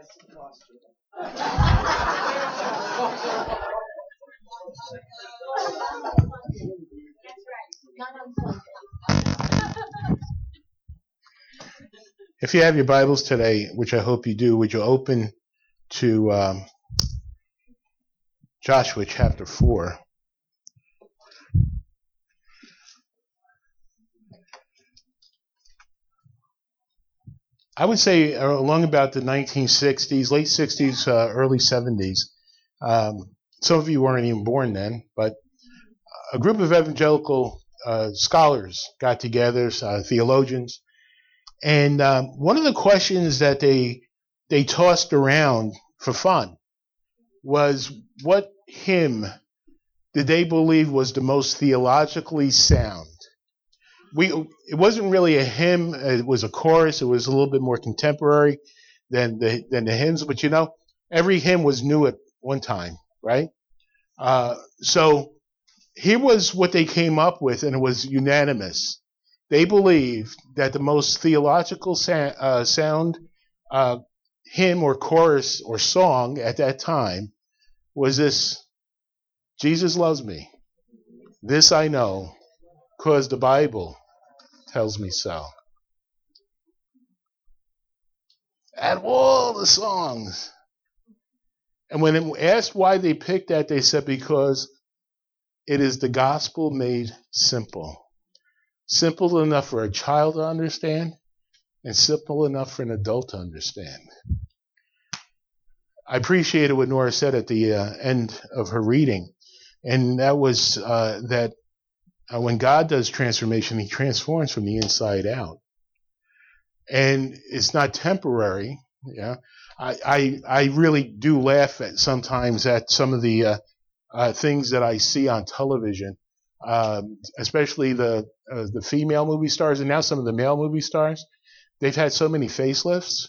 If you have your Bibles today, which I hope you do, would you open to Joshua chapter 4? I would say along about the 1960s, late 60s, early 70s. Some of you weren't even born then, but a group of evangelical scholars got together, theologians, and one of the questions that they tossed around for fun was, what hymn did they believe was the most theologically sound? It wasn't really a hymn; it was a chorus. It was a little bit more contemporary than the hymns. But every hymn was new at one time, right? So here was what they came up with, and it was unanimous. They believed that the most theological sound hymn or chorus or song at that time was this: Jesus loves me. This I know, 'cause the Bible tells me so. Out of all the songs. And when asked why they picked that, they said because it is the gospel made simple. Simple enough for a child to understand, and simple enough for an adult to understand. I appreciated what Nora said at the end of her reading, and that was that when God does transformation, He transforms from the inside out, and it's not temporary. Yeah, I really do laugh at sometimes at some of the things that I see on television, especially the female movie stars, and now some of the male movie stars. They've had so many facelifts.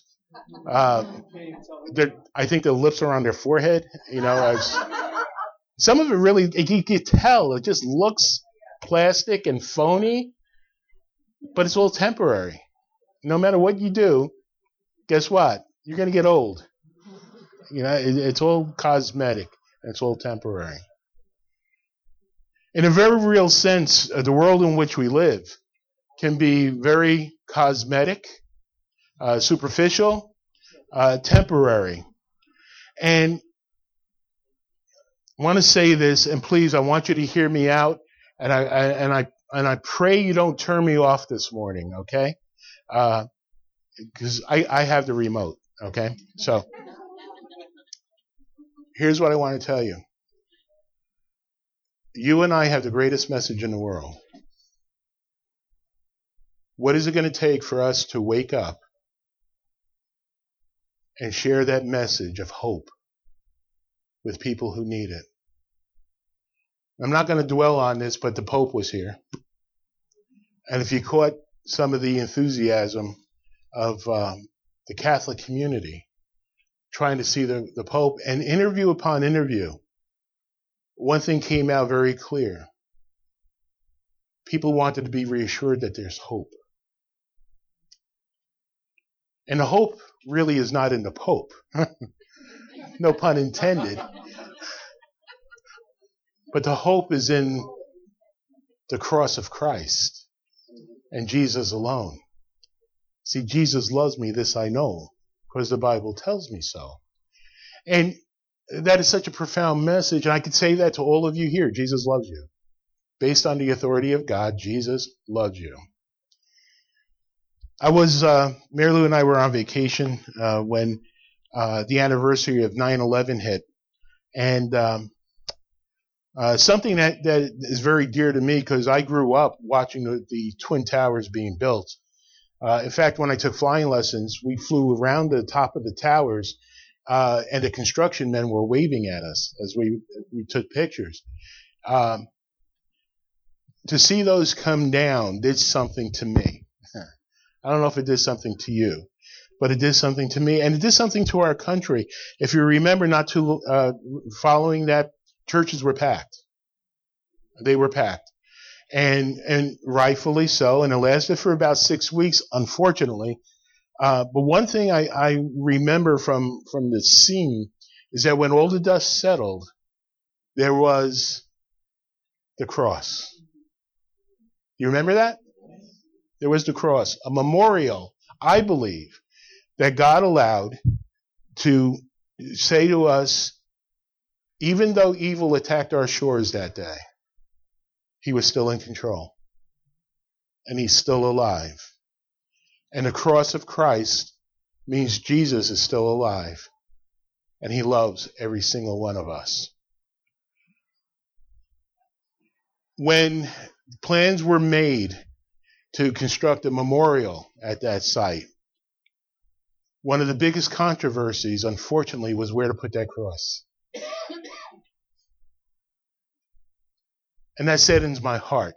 I think the lips are on their forehead. Some of it really, you can tell, it just looks plastic and phony, but it's all temporary. No matter what you do, guess what? You're going to get old. It's all cosmetic. It's all temporary. In a very real sense, the world in which we live can be very cosmetic, superficial, temporary. And I want to say this, and please, I want you to hear me out, and I pray you don't turn me off this morning, okay? Because I have the remote, okay? So here's what I want to tell you. You and I have the greatest message in the world. What is it going to take for us to wake up and share that message of hope with people who need it? I'm not going to dwell on this, but the Pope was here. And if you caught some of the enthusiasm of the Catholic community trying to see the Pope, and interview upon interview, one thing came out very clear. People wanted to be reassured that there's hope. And the hope really is not in the Pope. No pun intended. But the hope is in the cross of Christ and Jesus alone. See, Jesus loves me, this I know, because the Bible tells me so. And that is such a profound message, and I could say that to all of you here. Jesus loves you. Based on the authority of God, Jesus loves you. Mary Lou and I were on vacation when the anniversary of 9/11 hit. And something that is very dear to me, because I grew up watching the Twin Towers being built. In fact, when I took flying lessons, we flew around the top of the towers, and the construction men were waving at us as we took pictures. To see those come down did something to me. I don't know if it did something to you, but it did something to me, and it did something to our country. If you remember, following that, churches were packed. They were packed. And rightfully so, and it lasted for about 6 weeks, unfortunately. But one thing I remember from the scene is that when all the dust settled, there was the cross. You remember that? There was the cross, a memorial, I believe, that God allowed to say to us, even though evil attacked our shores that day, he was still in control. And he's still alive. And the cross of Christ means Jesus is still alive. And he loves every single one of us. When plans were made to construct a memorial at that site, one of the biggest controversies, unfortunately, was where to put that cross. And that saddens my heart.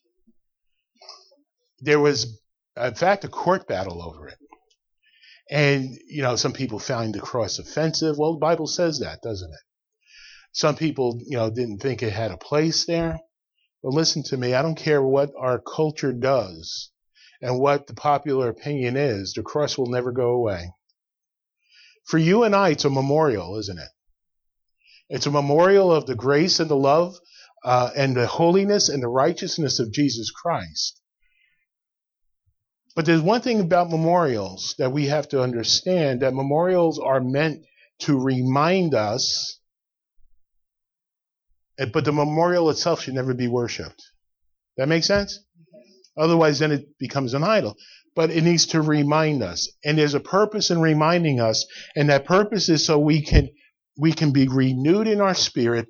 There was, in fact, a court battle over it. And, some people found the cross offensive. Well, the Bible says that, doesn't it? Some people, didn't think it had a place there. But listen to me, I don't care what our culture does and what the popular opinion is, the cross will never go away. For you and I, it's a memorial, isn't it? It's a memorial of the grace and the love and the holiness and the righteousness of Jesus Christ. But there's one thing about memorials that we have to understand, that memorials are meant to remind us, but the memorial itself should never be worshipped. That make sense? Otherwise, then it becomes an idol. But it needs to remind us. And there's a purpose in reminding us, and that purpose is so we can be renewed in our spirit.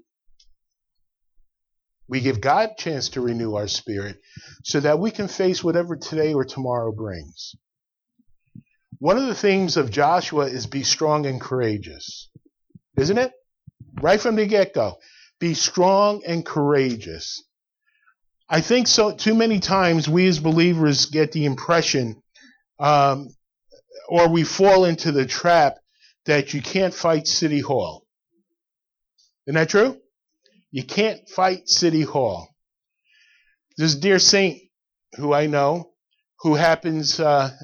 We give God a chance to renew our spirit so that we can face whatever today or tomorrow brings. One of the themes of Joshua is be strong and courageous. Isn't it? Right from the get-go. Be strong and courageous. I think so. Too many times we as believers get the impression, or we fall into the trap that you can't fight City Hall. Isn't that true? You can't fight City Hall. This dear saint who I know, who happens not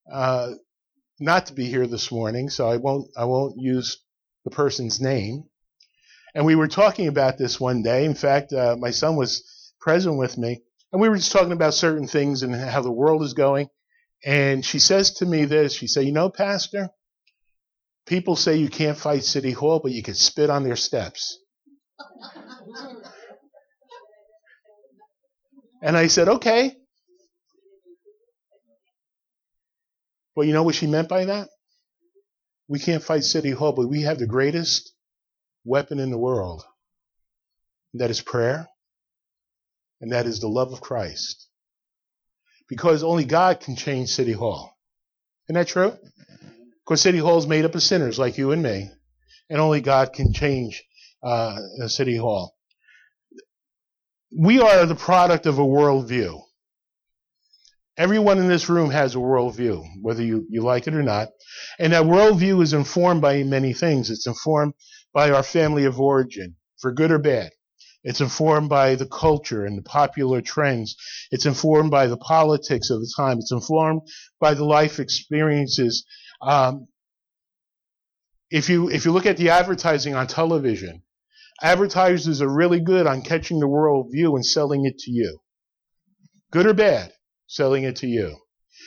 to be here this morning, so I won't use the person's name. And we were talking about this one day. In fact, my son was present with me, and we were just talking about certain things and how the world is going. And she says to me this, she said, Pastor, people say you can't fight City Hall, but you can spit on their steps. And I said, okay. Well, you know what she meant by that? We can't fight City Hall, but we have the greatest weapon in the world. And that is prayer. And that is the love of Christ. Because only God can change City Hall. Isn't that true? Because City Hall is made up of sinners like you and me. And only God can change City Hall. We are the product of a worldview. Everyone in this room has a worldview, whether you like it or not. And that worldview is informed by many things. It's informed by our family of origin, for good or bad. It's informed by the culture and the popular trends. It's informed by the politics of the time. It's informed by the life experiences. If you look at the advertising on television, advertisers are really good on catching the world view and selling it to you. Good or bad, selling it to you.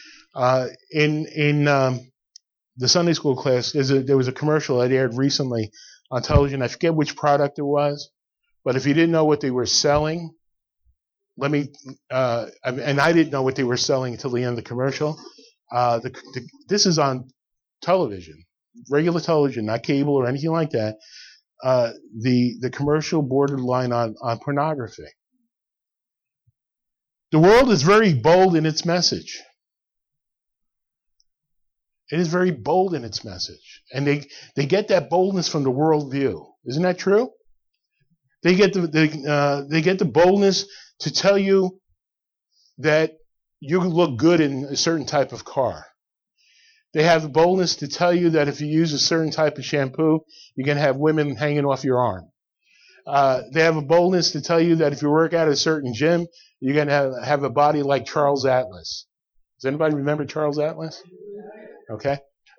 In the Sunday school class, there was a commercial that aired recently on television. I forget which product it was, but if you didn't know what they were selling, and I didn't know what they were selling until the end of the commercial. This is on television, regular television, not cable or anything like that. The commercial borderline on pornography. The world is very bold in its message. It is very bold in its message. And they get that boldness from the world view. Isn't that true? They get the boldness to tell you that you look good in a certain type of car. They have the boldness to tell you that if you use a certain type of shampoo, you're going to have women hanging off your arm. They have a boldness to tell you that if you work out at a certain gym, you're going to have a body like Charles Atlas. Does anybody remember Charles Atlas? Okay?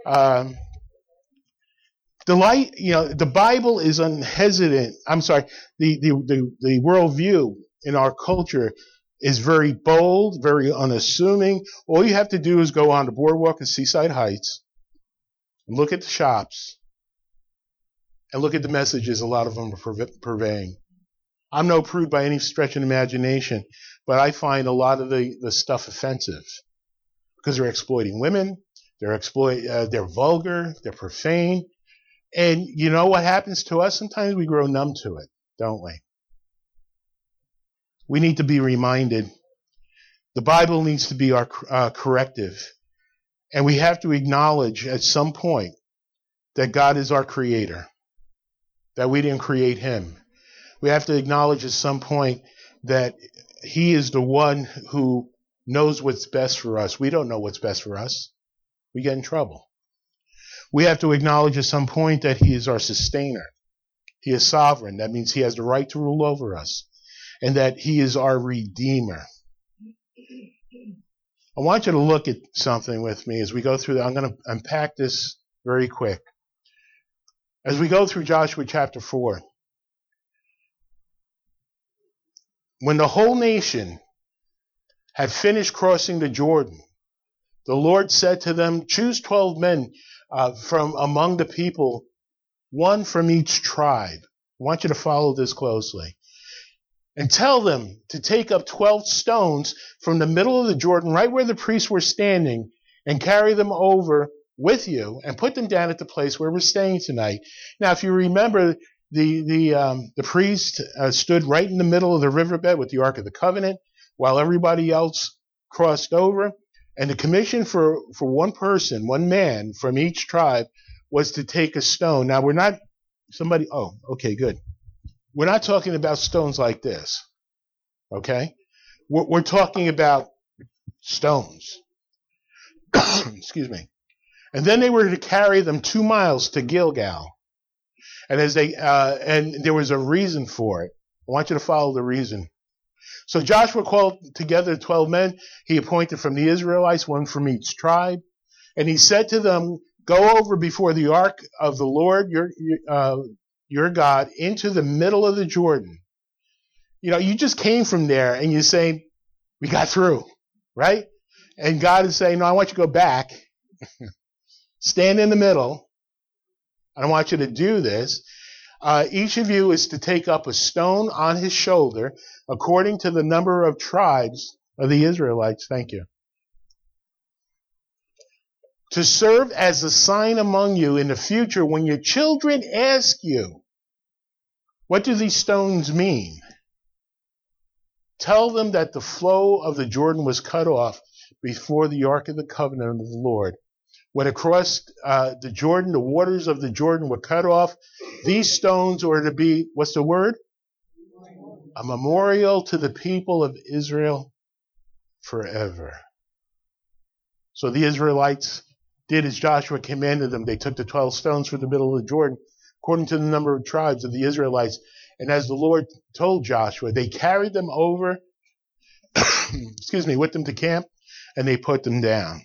The Bible is unhesitant. I'm sorry, the worldview in our culture is very bold, very unassuming. All you have to do is go on the boardwalk at Seaside Heights, look at the shops, and look at the messages a lot of them are purveying. I'm no prude by any stretch of imagination, but I find a lot of the stuff offensive because they're exploiting women, they're vulgar, they're profane. And you know what happens to us? Sometimes we grow numb to it, don't we? We need to be reminded. The Bible needs to be our corrective. And we have to acknowledge at some point that God is our creator, that we didn't create him. We have to acknowledge at some point that he is the one who knows what's best for us. We don't know what's best for us. We get in trouble. We have to acknowledge at some point that he is our sustainer. He is sovereign. That means he has the right to rule over us. And that he is our redeemer. I want you to look at something with me as we go through that. I'm going to unpack this very quick. As we go through Joshua chapter 4, when the whole nation had finished crossing the Jordan, the Lord said to them, choose 12 men from among the people, one from each tribe. I want you to follow this closely. And tell them to take up 12 stones from the middle of the Jordan, right where the priests were standing, and carry them over with you and put them down at the place where we're staying tonight. Now, if you remember, the priest stood right in the middle of the riverbed with the Ark of the Covenant while everybody else crossed over. And the commission for one person, one man from each tribe was to take a stone. Now, we're not okay, good. We're not talking about stones like this, okay? We're talking about stones. Excuse me. And then they were to carry them 2 miles to Gilgal. And and there was a reason for it. I want you to follow the reason. So Joshua called together 12 men. He appointed from the Israelites, one from each tribe. And he said to them, go over before the ark of the Lord, your God, into the middle of the Jordan. You know, you just came from there and you say, we got through, right? And God is saying, no, I want you to go back, stand in the middle. I don't want you to do this. Each of you is to take up a stone on his shoulder according to the number of tribes of the Israelites. Thank you. To serve as a sign among you in the future when your children ask you, what do these stones mean? Tell them that the flow of the Jordan was cut off before the Ark of the Covenant of the Lord. When it crossed the Jordan, the waters of the Jordan were cut off. These stones were to be, what's the word? A memorial to the people of Israel forever. So the Israelites did as Joshua commanded them. They took the 12 stones from the middle of the Jordan, according to the number of tribes of the Israelites. And as the Lord told Joshua, they carried them over, with them to camp, and they put them down.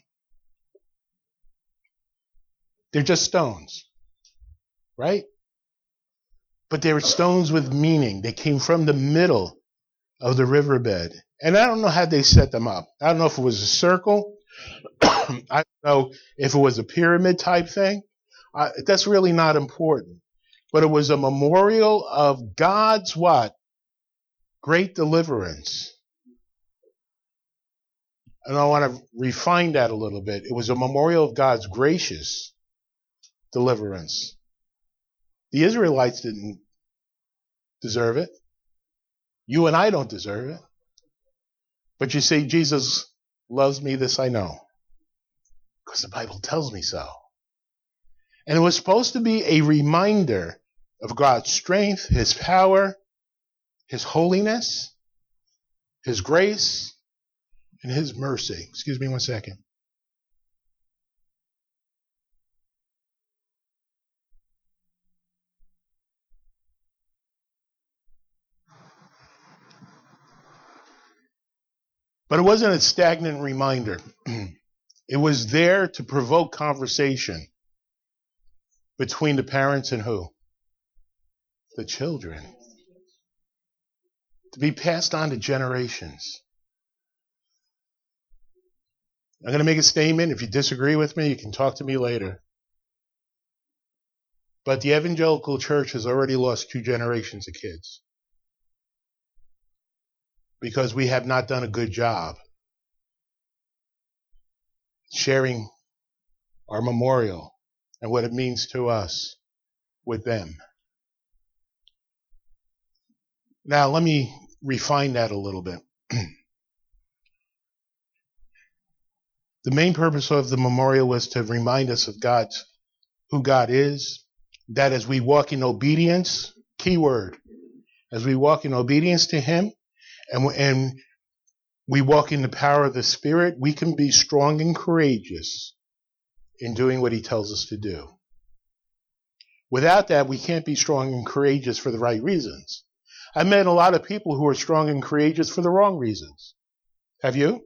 They're just stones, right? But they were stones with meaning. They came from the middle of the riverbed. And I don't know how they set them up. I don't know if it was a circle. I don't know if it was a pyramid type thing. That's really not important. But it was a memorial of God's what? Great deliverance. And I want to refine that a little bit. It was a memorial of God's gracious deliverance. The Israelites didn't deserve it. You and I don't deserve it. But you see, Jesus loves me, this I know. Because the Bible tells me so. And it was supposed to be a reminder of God's strength, His power, His holiness, His grace, and His mercy. Excuse me one second. But it wasn't a stagnant reminder. It was there to provoke conversation between the parents and who? The children. To be passed on to generations. I'm going to make a statement. If you disagree with me, you can talk to me later. But the evangelical church has already lost 2 generations of kids. Because we have not done a good job sharing our memorial and what it means to us with them. Now, let me refine that a little bit. The main purpose of the memorial was to remind us of who God is, that as we walk in obedience, key word, as we walk in obedience to Him, and we walk in the power of the Spirit, we can be strong and courageous in doing what He tells us to do. Without that, we can't be strong and courageous for the right reasons. I've met a lot of people who are strong and courageous for the wrong reasons. Have you?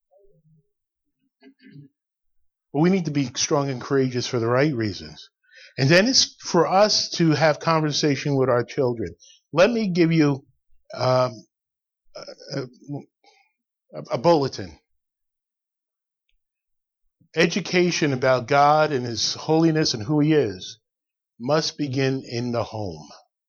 But we need to be strong and courageous for the right reasons. And then it's for us to have conversation with our children. Let me give you a bulletin. Education about God and His holiness and who He is must begin in the home.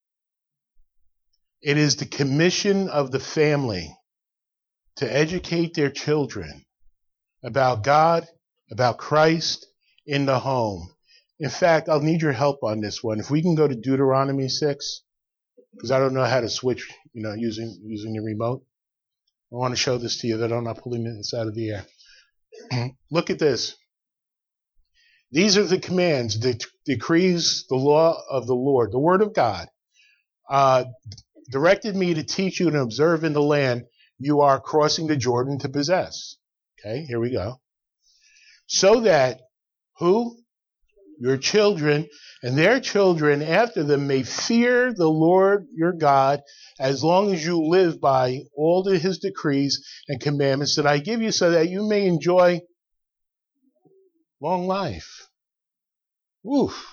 It is the commission of the family to educate their children about God, about Christ in the home. In fact, I'll need your help on this one. If we can go to Deuteronomy 6, because I don't know how to switch, using the remote. I want to show this to you that I'm not pulling this out of the air. Look at this. These are the commands, the decrees, the law of the Lord, the word of God, directed me to teach you and observe in the land you are crossing the Jordan to possess. Okay, here we go. So that who? Your children and their children after them may fear the Lord your God as long as you live by all of His decrees and commandments that I give you, so that you may enjoy long life. Oof.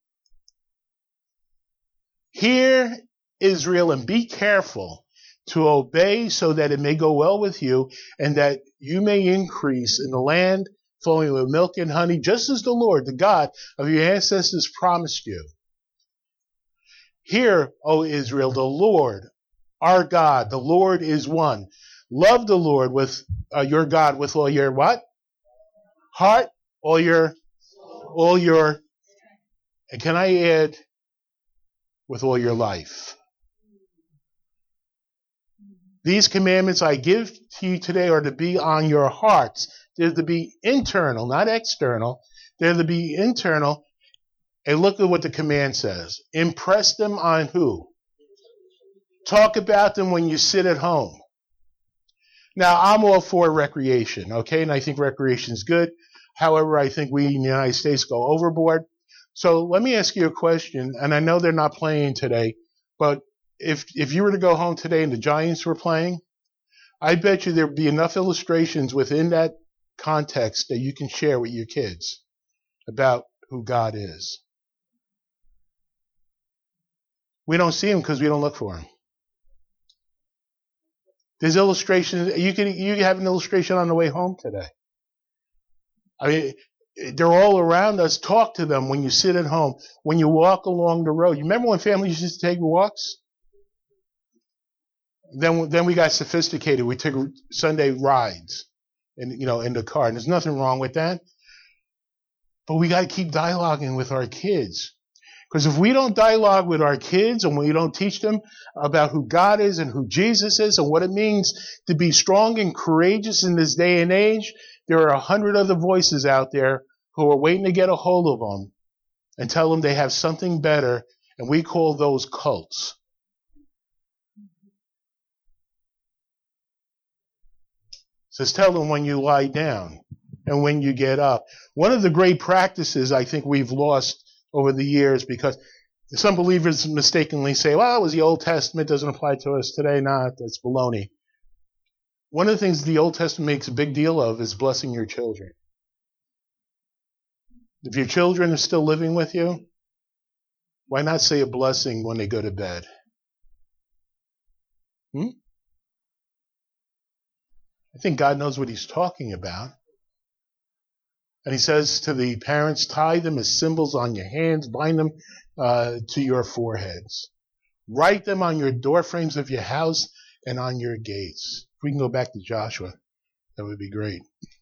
Hear, Israel, and be careful to obey, so that it may go well with you and that you may increase in the land flowing with milk and honey, just as the Lord, the God of your ancestors, promised you. Hear, O Israel, the Lord, our God, the Lord is one. Love the Lord with your God with all your what? Heart, all your, and can I add, with all your life. These commandments I give to you today are to be on your hearts. They're to be internal, not external. They're to be internal. And look at what the command says. Impress them on who? Talk about them when you sit at home. Now, I'm all for recreation, okay? And I think recreation is good. However, I think we in the United States go overboard. So let me ask you a question. And I know they're not playing today, but if you were to go home today and the Giants were playing, I bet you there'd be enough illustrations within that context that you can share with your kids about who God is. We don't see Him because we don't look for Him. There's illustrations. You can have an illustration on the way home today. I mean, they're all around us. Talk to them when you sit at home, when you walk along the road. You remember when families used to take walks? Then we got sophisticated. We took Sunday rides, in the car, and there's nothing wrong with that. But we got to keep dialoguing with our kids, because if we don't dialogue with our kids and we don't teach them about who God is and who Jesus is and what it means to be strong and courageous in this day and age, there are 100 other voices out there who are waiting to get a hold of them and tell them they have something better, and we call those cults. Says tell them when you lie down and when you get up. One of the great practices I think we've lost over the years, because some believers mistakenly say, well, it was the Old Testament, doesn't apply to us today. Nah, that's baloney. One of the things the Old Testament makes a big deal of is blessing your children. If your children are still living with you, why not say a blessing when they go to bed? I think God knows what he's talking about. And he says to the parents, tie them as symbols on your hands, bind them to your foreheads. Write them on your door frames of your house and on your gates. If we can go back to Joshua, that would be great.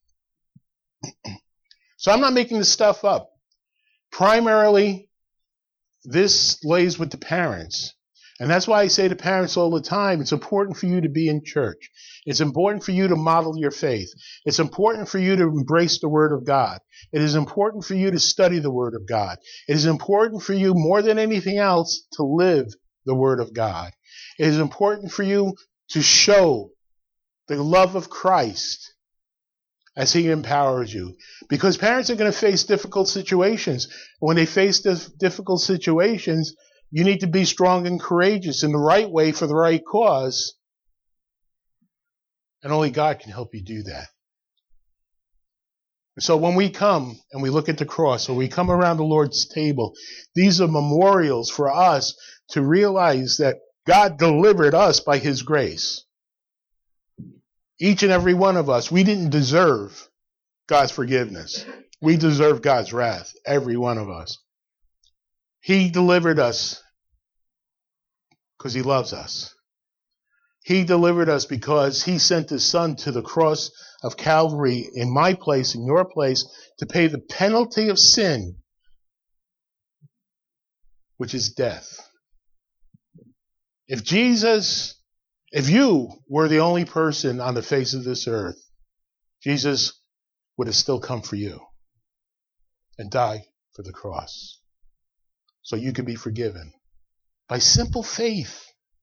So I'm not making this stuff up. Primarily, this lays with the parents. And that's why I say to parents all the time, it's important for you to be in church. It's important for you to model your faith. It's important for you to embrace the Word of God. It is important for you to study the Word of God. It is important for you, more than anything else, to live the Word of God. It is important for you to show the love of Christ as He empowers you. Because parents are going to face difficult situations. When they face difficult situations, you need to be strong and courageous in the right way for the right cause. And only God can help you do that. So when we come and we look at the cross, or we come around the Lord's table, these are memorials for us to realize that God delivered us by His grace. Each and every one of us, we didn't deserve God's forgiveness. We deserve God's wrath, every one of us. He delivered us because He loves us. He delivered us because He sent His Son to the cross of Calvary in my place, in your place, to pay the penalty of sin, which is death. If you were the only person on the face of this earth, Jesus would have still come for you and died for the cross, so you could be forgiven by simple faith,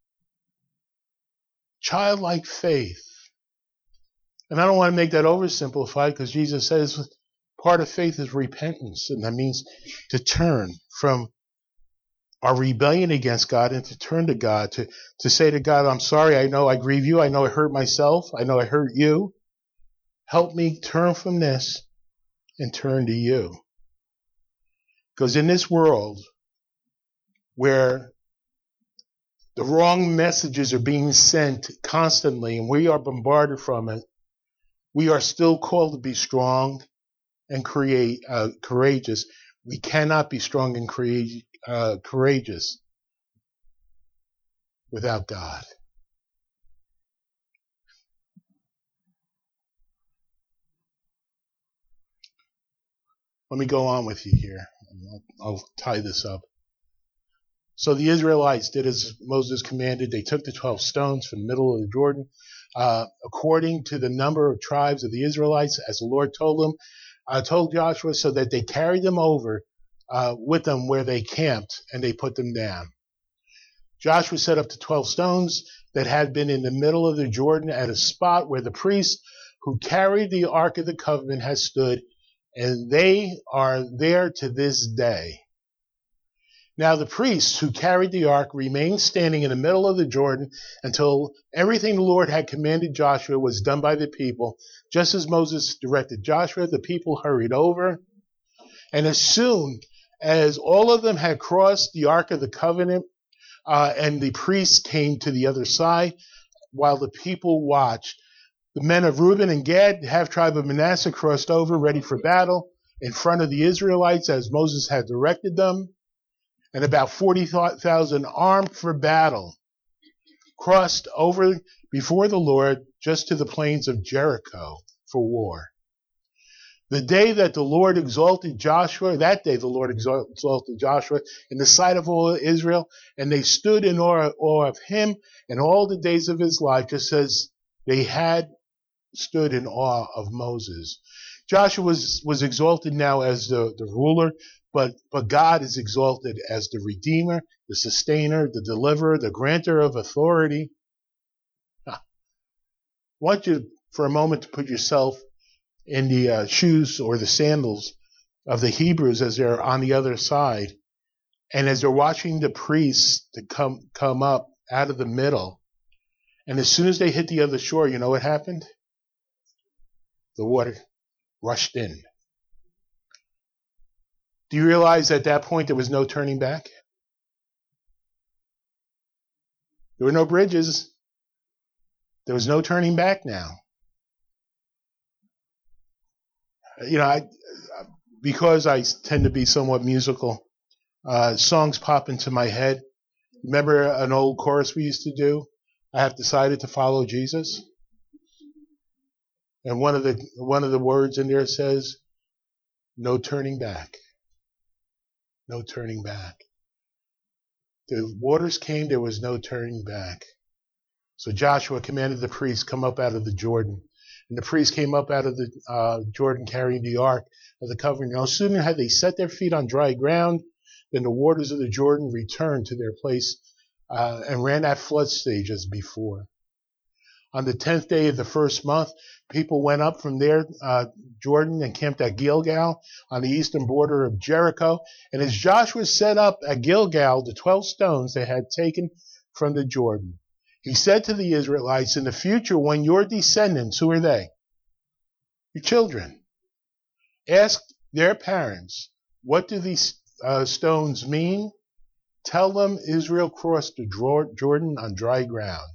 childlike faith. And I don't want to make that oversimplified, because Jesus says part of faith is repentance, and that means to turn from our rebellion against God and to turn to God, to say to God, I'm sorry, I know I grieve you, I know I hurt myself, I know I hurt you. Help me turn from this and turn to you. Because in this world where the wrong messages are being sent constantly and we are bombarded from it, we are still called to be strong and courageous. We cannot be strong and courageous without God. Let me go on with you here. I'll tie this up. So the Israelites did as Moses commanded. They took the 12 stones from the middle of the Jordan, according to the number of tribes of the Israelites, as the Lord told them, told Joshua, so that they carried them over with them where they camped, and they put them down. Joshua set up the 12 stones that had been in the middle of the Jordan at a spot where the priests who carried the Ark of the Covenant had stood, and they are there to this day. Now the priests who carried the ark remained standing in the middle of the Jordan until everything the Lord had commanded Joshua was done by the people. Just as Moses directed Joshua, the people hurried over. And as soon as all of them had crossed the Ark of the Covenant, and the priests came to the other side, while the people watched, the men of Reuben and Gad, the half-tribe of Manasseh, crossed over, ready for battle, in front of the Israelites as Moses had directed them. And about 40,000 armed for battle crossed over before the Lord just to the plains of Jericho for war. The day that the Lord exalted Joshua, that day the Lord exalted Joshua in the sight of all Israel, and they stood in awe of him and all the days of his life, just as they had stood in awe of Moses. Joshua was exalted now as the ruler, but God is exalted as the Redeemer, the Sustainer, the Deliverer, the Granter of authority. I want you for a moment to put yourself in the shoes or the sandals of the Hebrews as they're on the other side, and as they're watching the priests to come up out of the middle. And as soon as they hit the other shore, you know what happened? The water rushed in. Do you realize at that point there was no turning back? There were no bridges. There was no turning back now. Because I tend to be somewhat musical, songs pop into my head. Remember an old chorus we used to do? I have decided to follow Jesus. And one of the words in there says, no turning back. No turning back. The waters came, there was no turning back. So Joshua commanded the priests, come up out of the Jordan. And the priests came up out of the Jordan carrying the ark of the covenant. No sooner had they set their feet on dry ground than the waters of the Jordan returned to their place and ran at flood stage as before. On the 10th day of the first month, people went up from there, Jordan, and camped at Gilgal on the eastern border of Jericho. And as Joshua set up at Gilgal the 12 stones they had taken from the Jordan, he said to the Israelites, in the future, when your descendants, who are they? Your children, ask their parents, what do these stones mean? Tell them Israel crossed the Jordan on dry ground.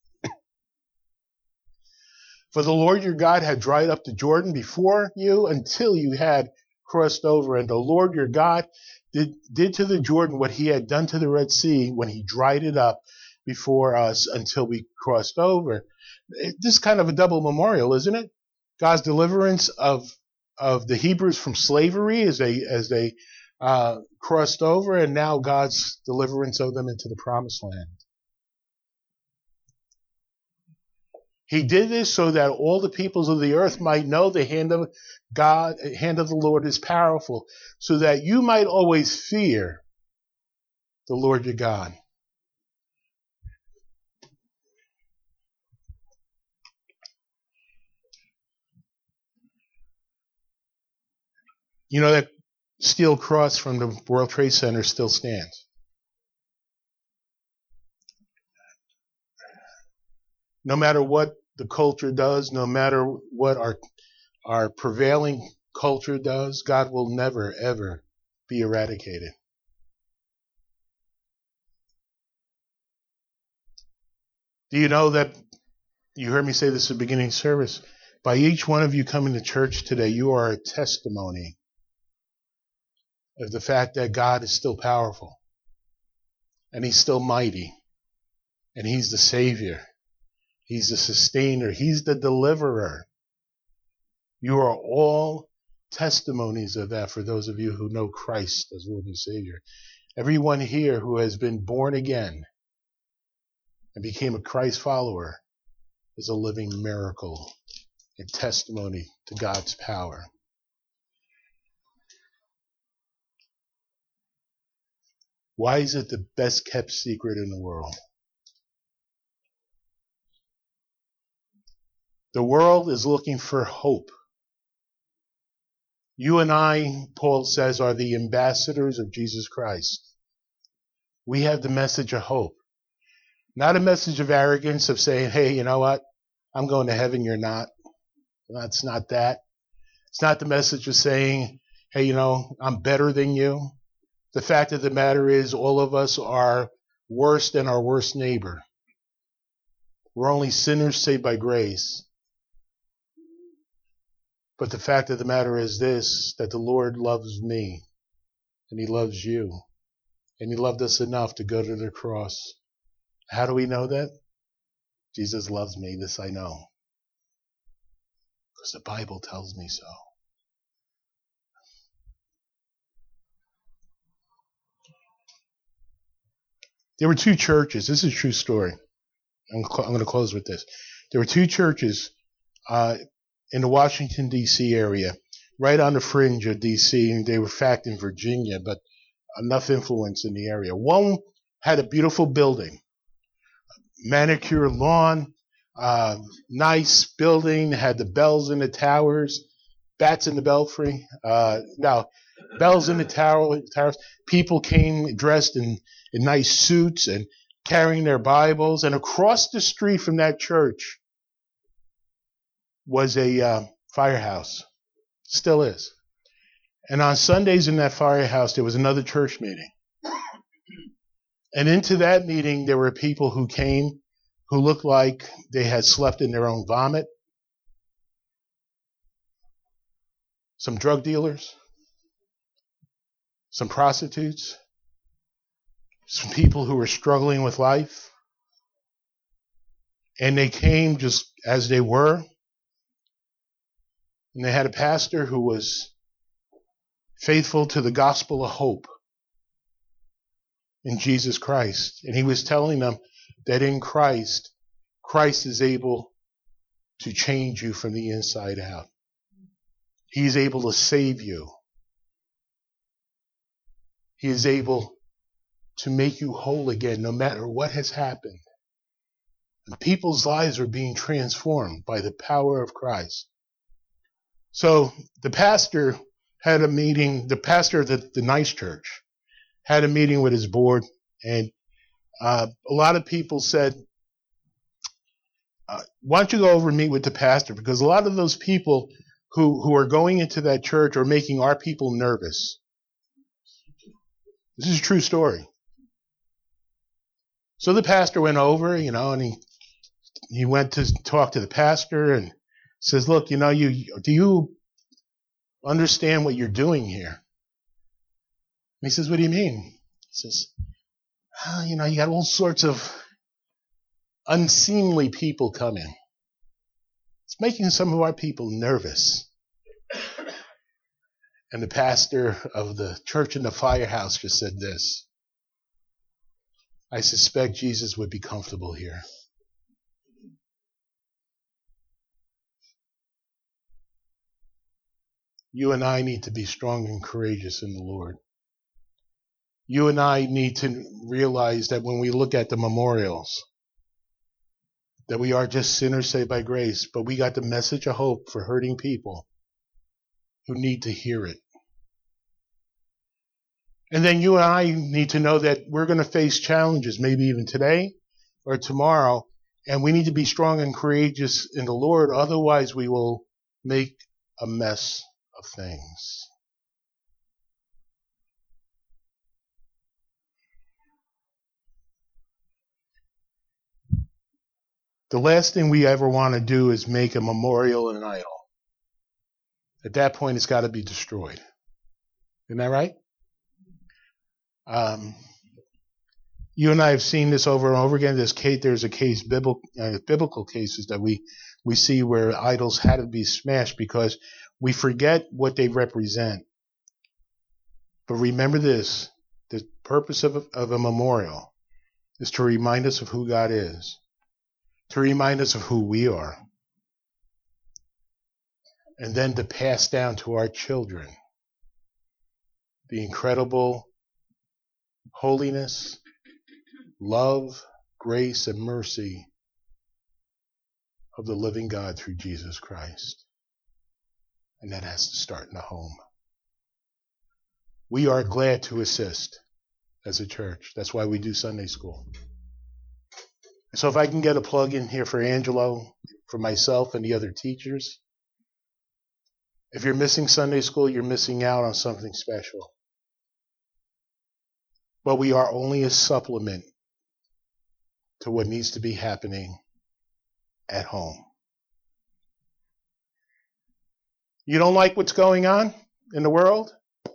For the Lord your God had dried up the Jordan before you until you had crossed over. And the Lord your God did to the Jordan what he had done to the Red Sea when he dried it up before us until we crossed over. This is kind of a double memorial, isn't it? God's deliverance of the Hebrews from slavery as they crossed over, and now God's deliverance of them into the promised land. He did this so that all the peoples of the earth might know the hand of God, hand of the Lord is powerful, so that you might always fear the Lord your God. You know that steel cross from the World Trade Center still stands. No matter what the culture does, no matter what our prevailing culture does, God will never, ever be eradicated. Do you know that, you heard me say this at the beginning of the service, by each one of you coming to church today, you are a testimony of the fact that God is still powerful, and he's still mighty, and he's the Savior. He's the sustainer. He's the deliverer. You are all testimonies of that for those of you who know Christ as Lord and Savior. Everyone here who has been born again and became a Christ follower is a living miracle, a testimony to God's power. Why is it the best kept secret in the world? The world is looking for hope. You and I, Paul says, are the ambassadors of Jesus Christ. We have the message of hope. Not a message of arrogance of saying, hey, you know what? I'm going to heaven, you're not. That's not that. It's not the message of saying, hey, you know, I'm better than you. The fact of the matter is all of us are worse than our worst neighbor. We're only sinners saved by grace. But the fact of the matter is this, that the Lord loves me, and he loves you, and he loved us enough to go to the cross. How do we know that? Jesus loves me, this I know. Because the Bible tells me so. There were two churches, this is a true story. I'm going to close with this. There were two churches in the Washington, D.C. area, right on the fringe of D.C., and they were in fact in Virginia, but enough influence in the area. One had a beautiful building, manicured lawn, nice building, had the bells in the towers, bats in the belfry. Now, bells in the towers. People came dressed in nice suits and carrying their Bibles, and across the street from that church was a firehouse. Still is. And on Sundays in that firehouse, there was another church meeting. And into that meeting, there were people who came who looked like they had slept in their own vomit. Some drug dealers, some prostitutes, some people who were struggling with life. And they came just as they were. And they had a pastor who was faithful to the gospel of hope in Jesus Christ. And he was telling them that in Christ, Christ is able to change you from the inside out. He's able to save you. He is able to make you whole again, no matter what has happened. And people's lives are being transformed by the power of Christ. So the pastor had a meeting, the pastor of the Nice Church had a meeting with his board, and a lot of people said, why don't you go over and meet with the pastor? Because a lot of those people who are going into that church are making our people nervous. This is a true story. So the pastor went over, and he went to talk to the pastor and says, look, do you understand what you're doing here? And he says, what do you mean? He says, you got all sorts of unseemly people coming. It's making some of our people nervous. And the pastor of the church in the firehouse just said this: I suspect Jesus would be comfortable here. You and I need to be strong and courageous in the Lord. You and I need to realize that when we look at the memorials, that we are just sinners saved by grace, but we got the message of hope for hurting people who need to hear it. And then you and I need to know that we're going to face challenges, maybe even today or tomorrow, and we need to be strong and courageous in the Lord. Otherwise, we will make a mess of things. The last thing we ever want to do is make a memorial and an idol. At that point, it's got to be destroyed. Isn't that right? You and I have seen this over and over again. There's a case, biblical cases that we see where idols had to be smashed because we forget what they represent. But remember this: the purpose of a memorial is to remind us of who God is, to remind us of who we are, and then to pass down to our children the incredible holiness, love, grace, and mercy of the living God through Jesus Christ. And that has to start in the home. We are glad to assist as a church. That's why we do Sunday school. So if I can get a plug in here for Angelo, for myself and the other teachers, if you're missing Sunday school, you're missing out on something special. But we are only a supplement to what needs to be happening at home. You don't like what's going on in the world?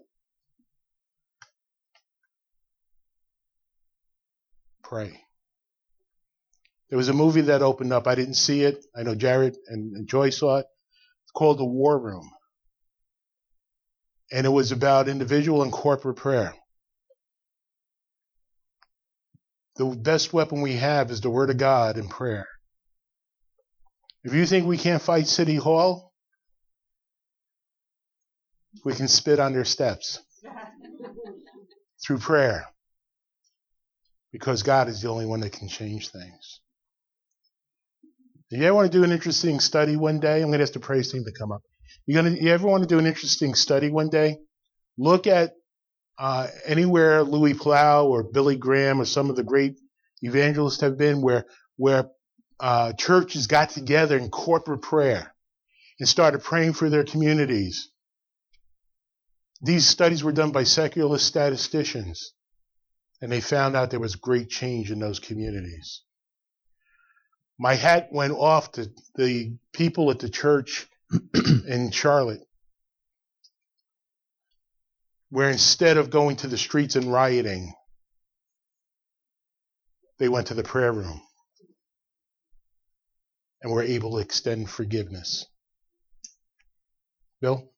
Pray. There was a movie that opened up. I didn't see it. I know Jared and Joy saw it. It's called The War Room. And it was about individual and corporate prayer. The best weapon we have is the Word of God and prayer. If you think we can't fight City Hall, we can spit on their steps through prayer. Because God is the only one that can change things. Do you ever want to do an interesting study one day? I'm going to ask the praise team to come up. You ever want to do an interesting study one day? Look at anywhere Louis Plow or Billy Graham or some of the great evangelists have been where churches got together in corporate prayer and started praying for their communities. These studies were done by secular statisticians, and they found out there was great change in those communities. My hat went off to the people at the church in Charlotte, where instead of going to the streets and rioting, they went to the prayer room and were able to extend forgiveness. Bill?